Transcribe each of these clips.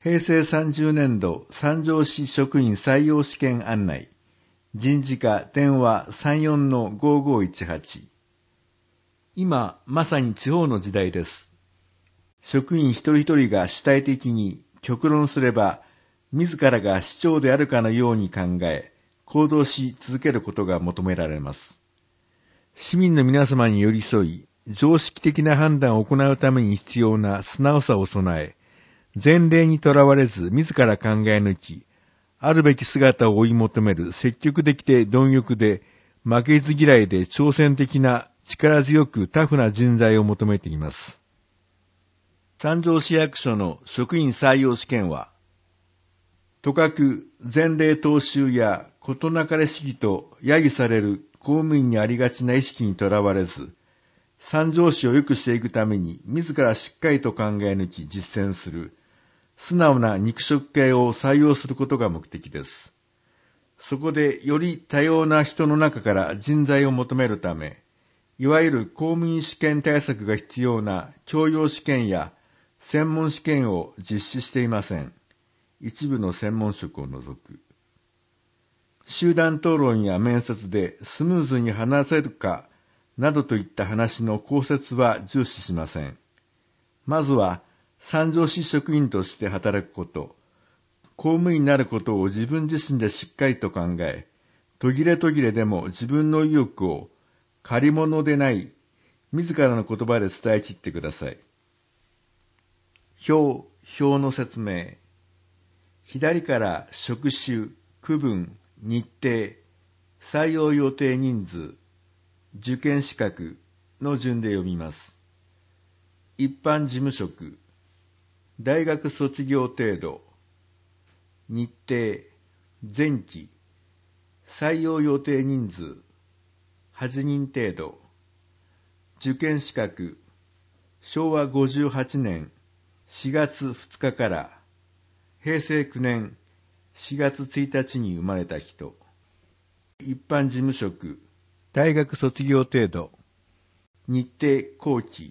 平成30年度三条市職員採用試験案内。人事課電話 34-5518。今、まさに地方の時代です。職員一人一人が主体的に極論すれば、自らが市長であるかのように考え、行動し続けることが求められます。市民の皆様に寄り添い、常識的な判断を行うために必要な素直さを備え、前例にとらわれず自ら考え抜き、あるべき姿を追い求める積極的で貪欲で、負けず嫌いで挑戦的な力強くタフな人材を求めています。三条市役所の職員採用試験は、とかく前例踏襲や事なかれ主義と揶揄される公務員にありがちな意識にとらわれず、三条市を良くしていくために自らしっかりと考え抜き実践する、素直な肉食系を採用することが目的です。そこでより多様な人の中から人材を求めるため、いわゆる公務員試験対策が必要な教養試験や専門試験を実施していません。一部の専門職を除く。集団討論や面接でスムーズに話せるかなどといった話の考説は重視しません。まずは三条市職員として働くこと、公務員になることを自分自身でしっかりと考え、途切れ途切れでも自分の意欲を借り物でない自らの言葉で伝えきってください。表の説明。左から職種、区分、日程、採用予定人数、受験資格の順で読みます。一般事務職、大学卒業程度、日程、前期、採用予定人数、8人程度、受験資格、昭和58年4月2日から平成9年4月1日に生まれた人、一般事務職、大学卒業程度、日程後期、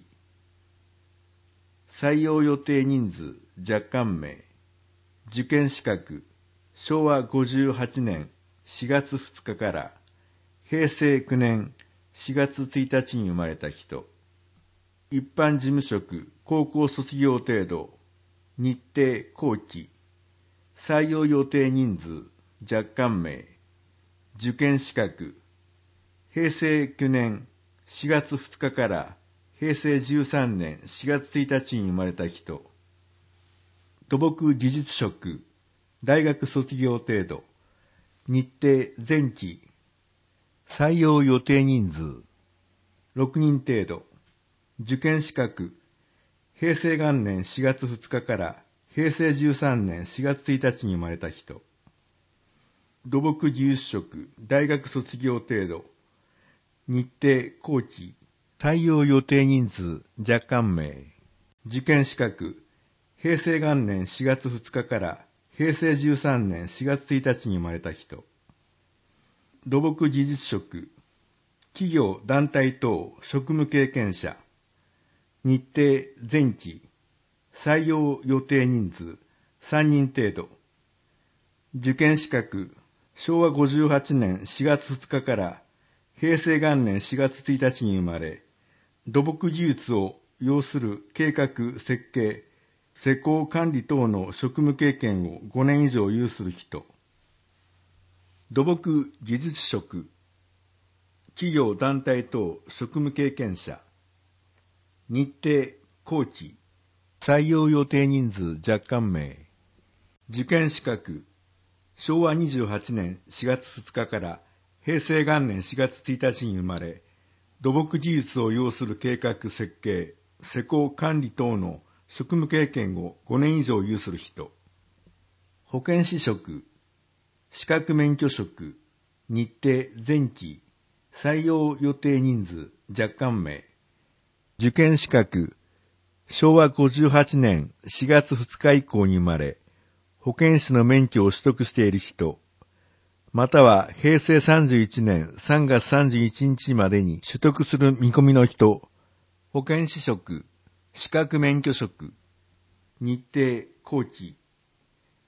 採用予定人数若干名、受験資格、昭和58年4月2日から平成9年4月1日に生まれた人、一般事務職、高校卒業程度、日程後期、採用予定人数若干名、受験資格、平成9年4月2日から平成13年4月1日に生まれた人、土木技術職、大学卒業程度、日程前期、採用予定人数、6人程度、受験資格、平成元年4月2日から平成13年4月1日に生まれた人、土木技術職、大学卒業程度、日程後期、採用予定人数若干名、受験資格、平成元年4月2日から平成13年4月1日に生まれた人、土木技術職、企業団体等職務経験者、日程前期、採用予定人数3人程度、受験資格、昭和58年4月2日から平成元年4月1日に生まれ、土木技術を要する計画・設計、施工管理等の職務経験を5年以上有する人。土木技術職、企業団体等職務経験者。日程後期、採用予定人数若干名。受験資格、昭和28年4月2日から平成元年4月1日に生まれ、土木技術を要する計画設計、施工管理等の職務経験を5年以上有する人。保健師職、資格免許職、日程前期、採用予定人数若干名。受験資格、昭和58年4月2日以降に生まれ、保健師の免許を取得している人、または平成31年3月31日までに取得する見込みの人、保健師職、資格免許職、日程後期、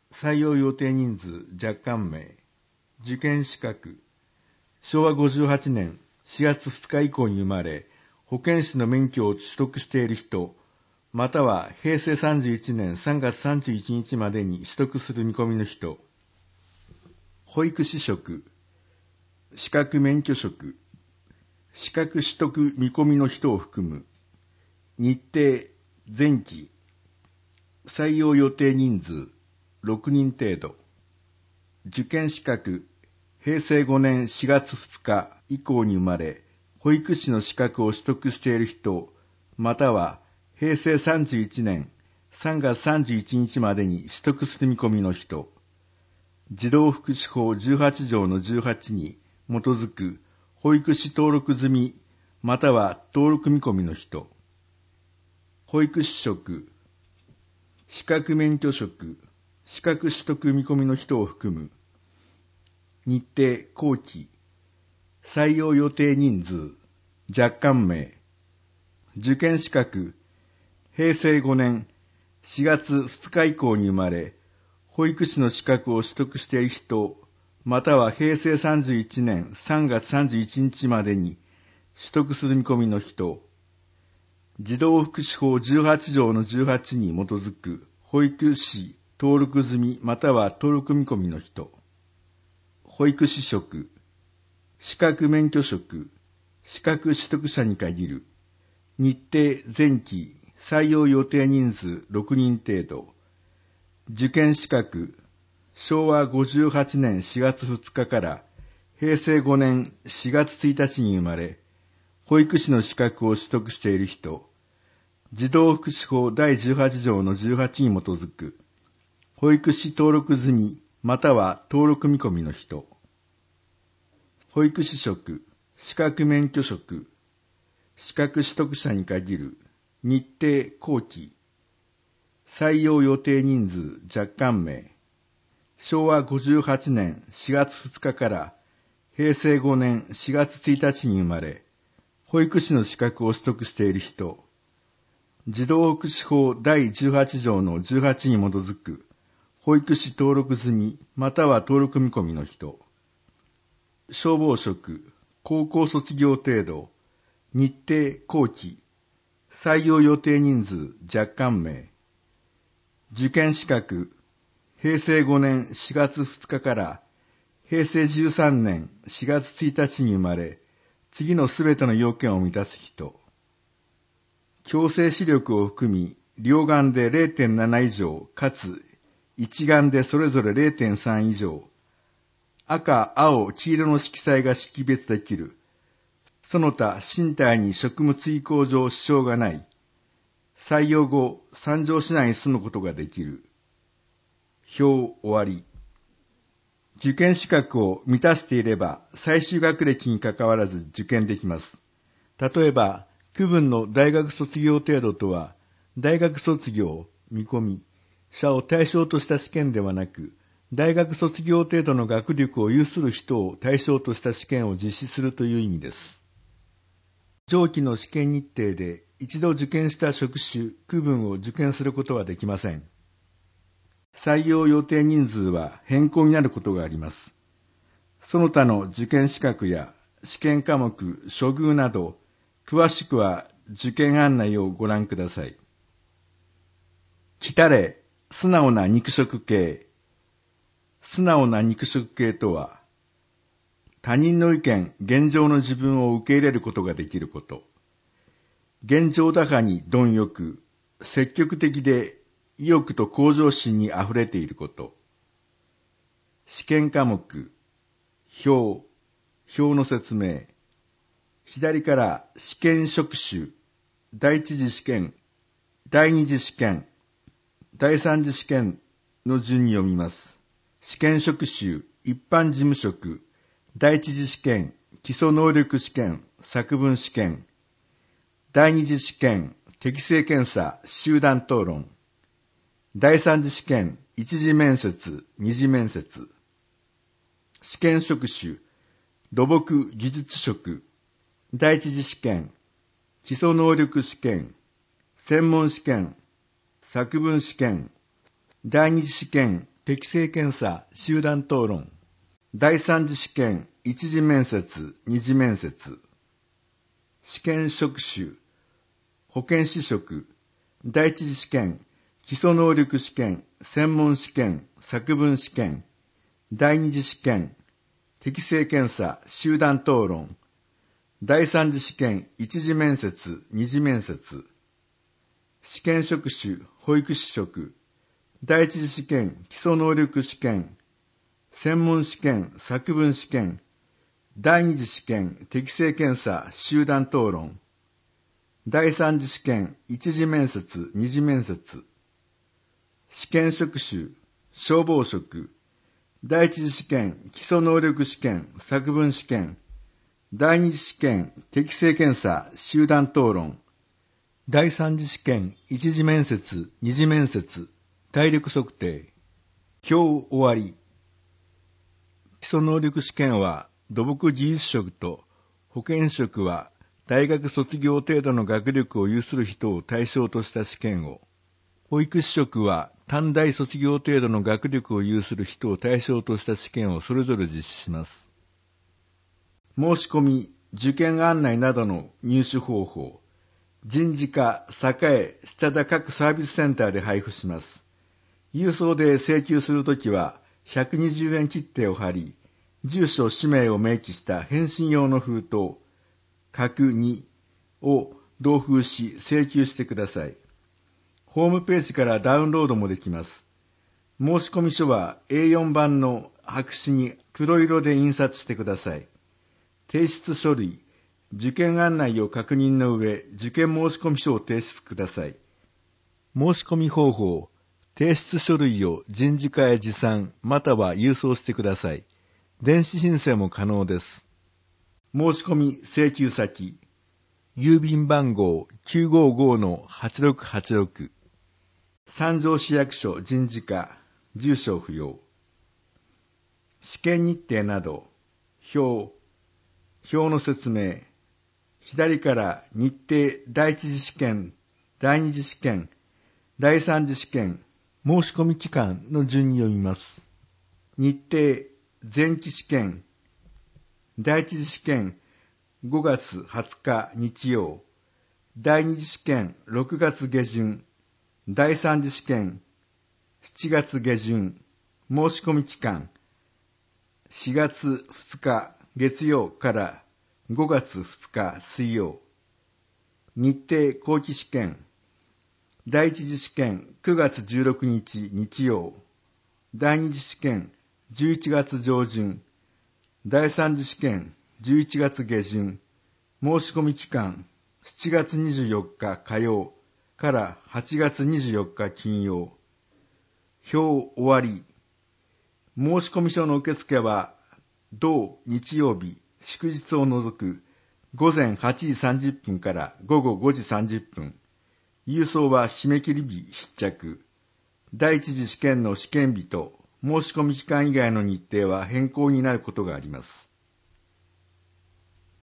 採用予定人数若干名、受験資格、昭和58年4月2日以降に生まれ、保健師の免許を取得している人、または平成31年3月31日までに取得する見込みの人。保育士職、資格免許職、資格取得見込みの人を含む。日程、前期、採用予定人数、6人程度。受験資格、平成5年4月2日以降に生まれ、保育士の資格を取得している人、または平成31年3月31日までに取得する見込みの人。児童福祉法18条の18に基づく保育士登録済み、または登録見込みの人。保育士職、資格免許職、資格取得見込みの人を含む。日程、後期、採用予定人数、若干名。受験資格、平成5年4月2日以降に生まれ、保育士の資格を取得している人、または平成31年3月31日までに取得する見込みの人。児童福祉法18条の18に基づく保育士登録済みまたは登録見込みの人。保育士職、資格免許職、資格取得者に限る。日程、前期、採用予定人数6人程度。受験資格、昭和58年4月2日から平成5年4月1日に生まれ、保育士の資格を取得している人。児童福祉法第18条の18に基づく、保育士登録済み、または登録見込みの人。保育士職、資格免許職、資格取得者に限る。日程、後期。採用予定人数若干名。昭和58年4月2日から平成5年4月1日に生まれ、保育士の資格を取得している人。児童福祉法第18条の18に基づく、保育士登録済み、または登録見込みの人。消防職、高校卒業程度、日程、後期。採用予定人数若干名。受験資格、平成5年4月2日から平成13年4月1日に生まれ、次のすべての要件を満たす人。矯正視力を含み、両眼で 0.7 以上、かつ一眼でそれぞれ 0.3 以上、赤、青、黄色の色彩が識別できる。その他身体に食物移行上支障がない。採用後、三条市内に住むことができる。表終わり。受験資格を満たしていれば、最終学歴に関わらず受験できます。例えば、区分の大学卒業程度とは、大学卒業、見込み、者を対象とした試験ではなく、大学卒業程度の学力を有する人を対象とした試験を実施するという意味です。上記の試験日程で一度受験した職種、区分を受験することはできません。採用予定人数は変更になることがあります。その他の受験資格や試験科目、処遇など、詳しくは受験案内をご覧ください。来たれ、素直な肉食系。素直な肉食系とは、他人の意見、現状の自分を受け入れることができること。現状打破に貪欲、積極的で意欲と向上心に溢れていること。試験科目、表の説明。左から試験職種、第一次試験、第二次試験、第三次試験の順に読みます。試験職種、一般事務職、第一次試験、基礎能力試験、作文試験、第二次試験、適性検査、集団討論、第三次試験、一次面接、二次面接。試験職種、土木技術職、第一次試験、基礎能力試験、専門試験、作文試験、第二次試験、 適性検査集団討論。第三次試験一次面接二次面接。試験職種保健師職。第一次試験基礎能力試験専門試験作文試験。第二次試験適性検査集団討論。第三次試験一次面接二次面接。試験職種保育士職。第一次試験基礎能力試験専門試験作文試験。第二次試験適性検査集団討論。第三次試験一次面接二次面接。試験職種消防職。第一次試験基礎能力試験作文試験。第二次試験適性検査集団討論。第三次試験一次面接二次面接。体力測定。表終わり。基礎能力試験は土木技術職と保健職は大学卒業程度の学力を有する人を対象とした試験を、保育士職は短大卒業程度の学力を有する人を対象とした試験をそれぞれ実施します。申し込み、受験案内などの入手方法、人事課、栄、下田各サービスセンターで配布します。郵送で請求するときは120円切手を貼り、住所、氏名を明記した返信用の封筒、各2を同封し請求してください。ホームページからダウンロードもできます。申込書は A4 版の白紙に黒色で印刷してください。提出書類、受験案内を確認の上、受験申込書を提出ください。申し込み方法、提出書類を人事課へ持参または郵送してください。電子申請も可能です。申し込み請求先、郵便番号 955-8686 三条市役所人事課、住所不要。試験日程など、表の説明。左から日程第一次試験、第二次試験、第三次試験、申し込み期間の順に読みます。日程、前期試験、第一次試験、5月20日日曜、第二次試験、6月下旬、第三次試験、7月下旬、申し込み期間、4月2日月曜から5月2日水曜。日程後期試験。第一次試験9月16日日曜。第二次試験11月上旬。第三次試験11月下旬。申し込み期間7月24日火曜から8月24日金曜。表終わり。申し込み書の受付は同日曜日祝日を除く午前8時30分から午後5時30分。郵送は締め切り日必着。第一次試験の試験日と申し込み期間以外の日程は変更になることがあります。